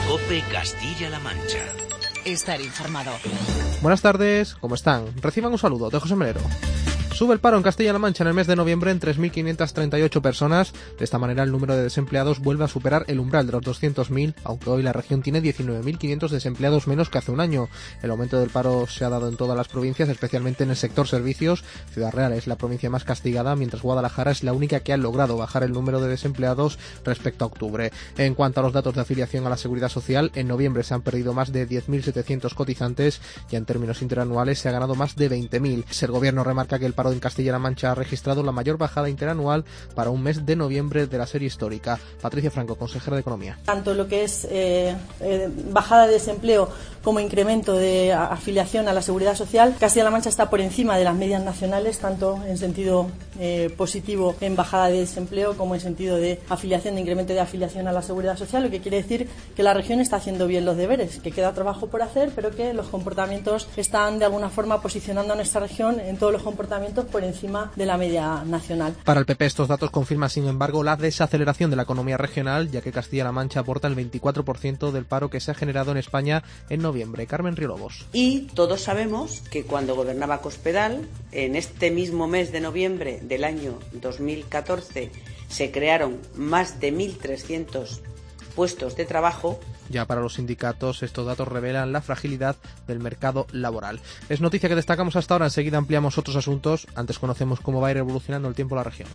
COPE Castilla-La Mancha. Estar informado. Buenas tardes, ¿cómo están? Reciban un saludo de José Melero. Sube el paro en Castilla-La Mancha en el mes de noviembre en 3.538 personas. De esta manera el número de desempleados vuelve a superar el umbral de los 200.000, aunque hoy la región tiene 19.500 desempleados menos que hace un año. El aumento del paro se ha dado en todas las provincias, especialmente en el sector servicios. Ciudad Real es la provincia más castigada, mientras Guadalajara es la única que ha logrado bajar el número de desempleados respecto a octubre. En cuanto a los datos de afiliación a la Seguridad Social, en noviembre se han perdido más de 10.700 cotizantes y en términos interanuales se ha ganado más de 20.000. El gobierno remarca que el paro en Castilla-La Mancha ha registrado la mayor bajada interanual para un mes de noviembre de la serie histórica. Patricia Franco, consejera de Economía. Tanto lo que es bajada de desempleo como incremento de afiliación a la Seguridad Social, Castilla-La Mancha está por encima de las medias nacionales, tanto en sentido positivo en bajada de desempleo como en sentido de afiliación, de incremento de afiliación a la Seguridad Social, lo que quiere decir que la región está haciendo bien los deberes, que queda trabajo por hacer, pero que los comportamientos están de alguna forma posicionando a nuestra región en todos los comportamientos por encima de la media nacional. Para el PP estos datos confirman, sin embargo, la desaceleración de la economía regional, ya que Castilla-La Mancha aporta el 24% del paro que se ha generado en España en noviembre. Carmen Riolobos. Y todos sabemos que cuando gobernaba Cospedal, en este mismo mes de noviembre del año 2014, se crearon más de 1.300 puestos de trabajo. Ya para los sindicatos, estos datos revelan la fragilidad del mercado laboral. Es noticia que destacamos hasta ahora, enseguida ampliamos otros asuntos. Antes conocemos cómo va a ir evolucionando el tiempo en la región.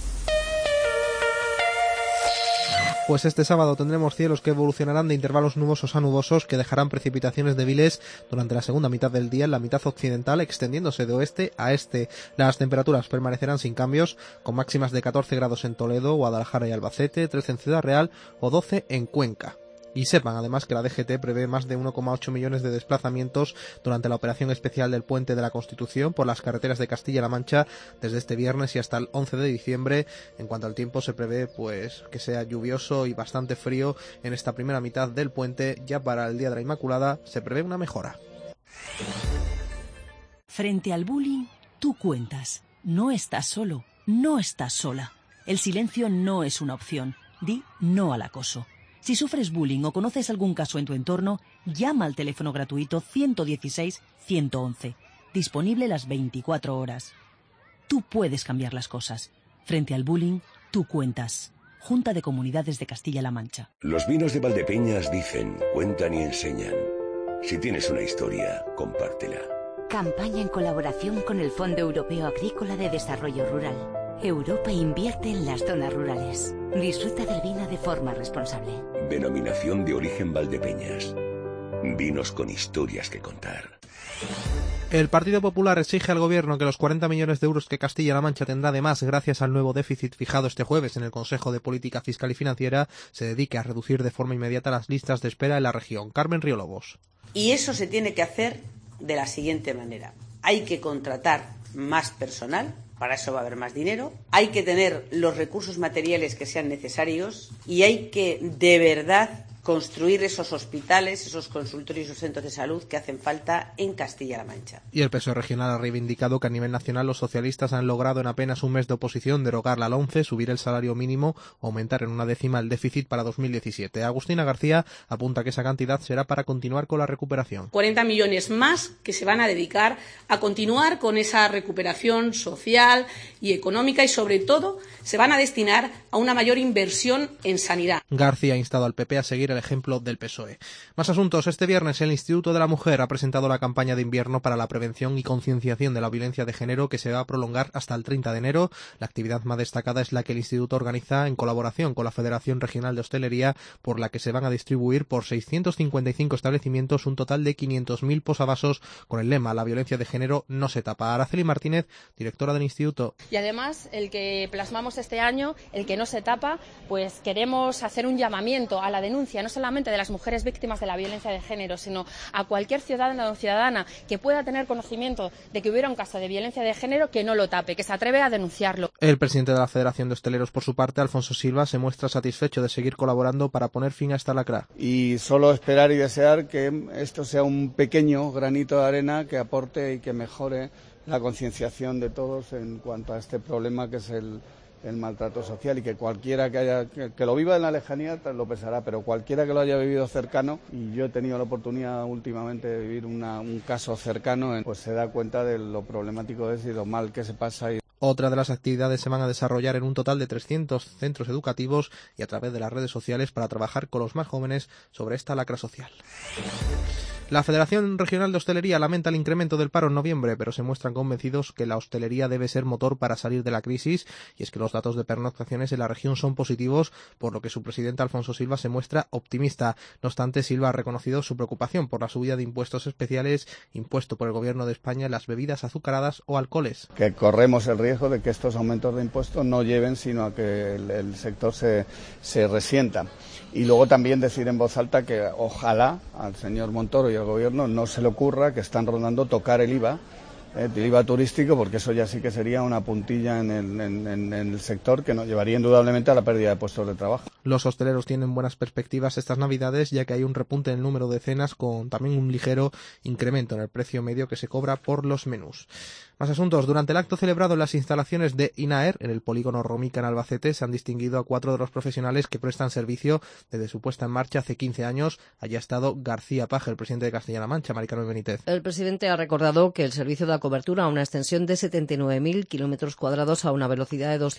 Pues este sábado tendremos cielos que evolucionarán de intervalos nubosos a nubosos que dejarán precipitaciones débiles durante la segunda mitad del día en la mitad occidental, extendiéndose de oeste a este. Las temperaturas permanecerán sin cambios, con máximas de 14 grados en Toledo, Guadalajara y Albacete, 13 en Ciudad Real o 12 en Cuenca. Y sepan además que la DGT prevé más de 1,8 millones de desplazamientos durante la operación especial del Puente de la Constitución por las carreteras de Castilla-La Mancha desde este viernes y hasta el 11 de diciembre. En cuanto al tiempo, se prevé pues que sea lluvioso y bastante frío en esta primera mitad del puente. Ya para el Día de la Inmaculada se prevé una mejora. Frente al bullying, tú cuentas. No estás solo, no estás sola. El silencio no es una opción. Di no al acoso. Si sufres bullying o conoces algún caso en tu entorno, llama al teléfono gratuito 116 111, disponible las 24 horas. Tú puedes cambiar las cosas. Frente al bullying, tú cuentas. Junta de Comunidades de Castilla-La Mancha. Los vinos de Valdepeñas dicen, cuentan y enseñan. Si tienes una historia, compártela. Campaña en colaboración con el Fondo Europeo Agrícola de Desarrollo Rural. Europa invierte en las zonas rurales. Disfruta del vino de forma responsable. Denominación de origen Valdepeñas. Vinos con historias que contar. El Partido Popular exige al Gobierno que los 40 millones de euros que Castilla-La Mancha tendrá de más gracias al nuevo déficit fijado este jueves en el Consejo de Política Fiscal y Financiera se dedique a reducir de forma inmediata las listas de espera en la región. Carmen Riolobos. Y eso se tiene que hacer de la siguiente manera. Hay que contratar más personal. Para eso va a haber más dinero, hay que tener los recursos materiales que sean necesarios y hay que, de verdad, construir esos hospitales, esos consultorios y esos centros de salud que hacen falta en Castilla-La Mancha. Y el PSOE regional ha reivindicado que a nivel nacional los socialistas han logrado en apenas un mes de oposición derogar la LOMCE, subir el salario mínimo, aumentar en 1/10 el déficit para 2017. Agustina García apunta que esa cantidad será para continuar con la recuperación. 40 millones más que se van a dedicar a continuar con esa recuperación social y económica y, sobre todo, se van a destinar a una mayor inversión en sanidad. García ha instado al PP a seguir el ejemplo del PSOE. Más asuntos. Este viernes el Instituto de la Mujer ha presentado la campaña de invierno para la prevención y concienciación de la violencia de género que se va a prolongar hasta el 30 de enero. La actividad más destacada es la que el Instituto organiza en colaboración con la Federación Regional de Hostelería, por la que se van a distribuir por 655 establecimientos un total de 500.000 posavasos con el lema "La violencia de género no se tapa". Araceli Martínez, directora del Instituto. Y además, el que plasmamos este año, el que no se tapa, pues queremos hacer un llamamiento a la denuncia, no solamente de las mujeres víctimas de la violencia de género, sino a cualquier ciudadano o ciudadana que pueda tener conocimiento de que hubiera un caso de violencia de género, que no lo tape, que se atreve a denunciarlo. El presidente de la Federación de Hosteleros, por su parte, Alfonso Silva, se muestra satisfecho de seguir colaborando para poner fin a esta lacra. Y solo esperar y desear que esto sea un pequeño granito de arena que aporte y que mejore la concienciación de todos en cuanto a este problema que es el el maltrato social, y que cualquiera que lo viva en la lejanía lo pensará, pero cualquiera que lo haya vivido cercano, y yo he tenido la oportunidad últimamente de vivir un caso cercano, pues se da cuenta de lo problemático es y lo mal que se pasa. Otra de las actividades se van a desarrollar en un total de 300 centros educativos y a través de las redes sociales para trabajar con los más jóvenes sobre esta lacra social. La Federación Regional de Hostelería lamenta el incremento del paro en noviembre, pero se muestran convencidos que la hostelería debe ser motor para salir de la crisis, y es que los datos de pernoctaciones en la región son positivos, por lo que su presidente Alfonso Silva se muestra optimista. No obstante, Silva ha reconocido su preocupación por la subida de impuestos especiales impuesto por el Gobierno de España en las bebidas azucaradas o alcoholes. Que corremos el riesgo de que estos aumentos de impuestos no lleven sino a que el sector se resienta. Y luego también decir en voz alta que ojalá al señor Montoro y al Gobierno no se le ocurra que están rondando tocar el IVA turístico, porque eso ya sí que sería una puntilla en el sector que nos llevaría indudablemente a la pérdida de puestos de trabajo. Los hosteleros tienen buenas perspectivas estas Navidades, ya que hay un repunte en el número de cenas con también un ligero incremento en el precio medio que se cobra por los menús. Más asuntos. Durante el acto celebrado en las instalaciones de INAER, en el polígono Romica en Albacete, se han distinguido a 4 de los profesionales que prestan servicio desde su puesta en marcha hace 15 años. Allí ha estado García Paje, el presidente de Castilla-La Mancha. Mari Carmen Benítez. El presidente ha recordado que el servicio da cobertura a una extensión de 79.000 kilómetros cuadrados a una velocidad de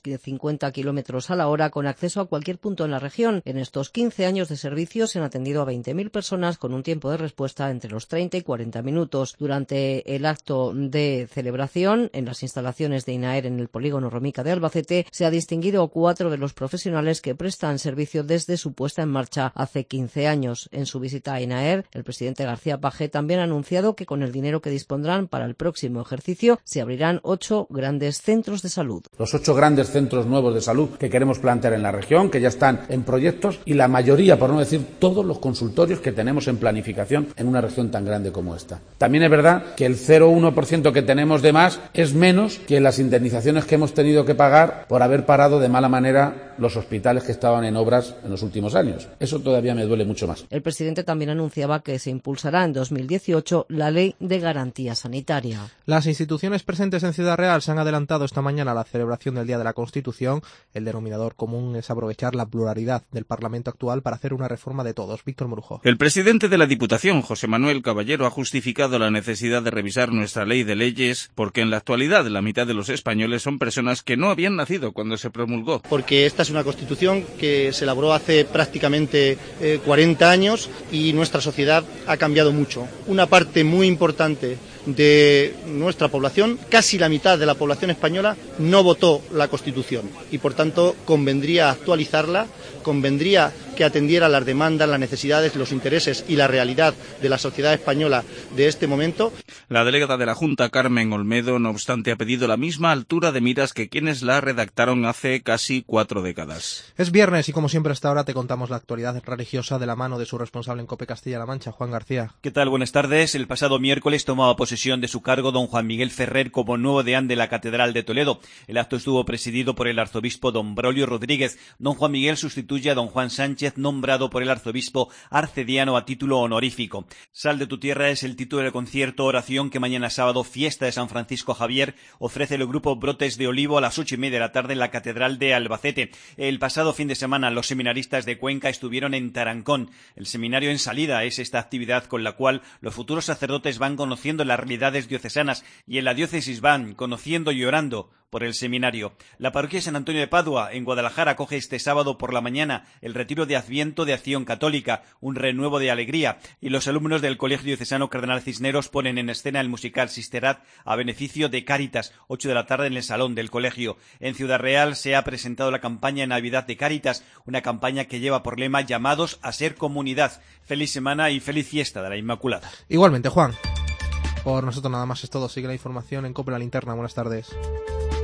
250 kilómetros a la hora, con acceso a cualquier punto en la región. En estos 15 años de servicio se han atendido a 20.000 personas con un tiempo de respuesta entre los 30 y 40 minutos. Durante el acto de celebración en las instalaciones de INAER en el polígono Romica de Albacete, se ha distinguido a 4 de los profesionales que prestan servicio desde su puesta en marcha hace 15 años. En su visita a INAER, el presidente García Paje también ha anunciado que con el dinero que dispondrán para el próximo ejercicio se abrirán 8 grandes centros de salud. Los 8 grandes centros nuevos de salud que queremos plantear en la región, que ya están en proyectos, y la mayoría, por no decir todos los consultorios que tenemos en planificación en una región tan grande como esta. También es verdad que el 0,1% que tenemos de más es menos que las indemnizaciones que hemos tenido que pagar por haber parado de mala manera los hospitales que estaban en obras en los últimos años. Eso todavía me duele mucho más. El presidente también anunciaba que se impulsará en 2018 la Ley de Garantía Sanitaria. Las instituciones presentes en Ciudad Real se han adelantado esta mañana a la celebración del Día de la Constitución. El denominador común es aprovechar la pluralidad del Parlamento actual para hacer una reforma de todos. Víctor Morujo. El presidente de la Diputación, José Manuel Caballero, ha justificado la necesidad de revisar nuestra ley de leyes porque en la actualidad la mitad de los españoles son personas que no habían nacido cuando se promulgó. Porque esta es una Constitución que se elaboró hace prácticamente 40 años y nuestra sociedad ha cambiado mucho. Una parte muy importante de nuestra población, casi la mitad de la población española, no votó la Constitución y por tanto convendría actualizarla, convendría que atendiera las demandas, las necesidades, los intereses y la realidad de la sociedad española de este momento. La delegada de la Junta, Carmen Olmedo, no obstante, ha pedido la misma altura de miras que quienes la redactaron hace casi 4 décadas. Es viernes y como siempre hasta ahora te contamos la actualidad religiosa de la mano de su responsable en COPE Castilla-La Mancha, Juan García. ¿Qué tal? Buenas tardes. El pasado miércoles tomaba posesión de su cargo don Juan Miguel Ferrer como nuevo deán de la Catedral de Toledo. El acto estuvo presidido por el arzobispo don Braulio Rodríguez. Don Juan Miguel sustituye a don Juan Sánchez, nombrado por el arzobispo arcediano a título honorífico. Sal de tu tierra es el título del concierto oración que mañana sábado, fiesta de San Francisco Javier, ofrece el grupo Brotes de Olivo a las 8:30 de la tarde en la Catedral de Albacete. El pasado fin de semana los seminaristas de Cuenca estuvieron en Tarancón. El seminario en salida es esta actividad con la cual los futuros sacerdotes van conociendo las realidades diocesanas y en la diócesis van conociendo y orando por el seminario. La parroquia San Antonio de Padua, en Guadalajara, acoge este sábado por la mañana el retiro de Adviento de Acción Católica, un renuevo de alegría, y los alumnos del Colegio Diocesano Cardenal Cisneros ponen en escena el musical Sisterat a beneficio de Cáritas, 8 de la tarde en el salón del colegio. En Ciudad Real se ha presentado la campaña de Navidad de Cáritas, una campaña que lleva por lema llamados a ser comunidad. Feliz semana y feliz fiesta de la Inmaculada. Igualmente, Juan. Por nosotros nada más es todo. Sigue la información en COPE La Linterna. Buenas tardes.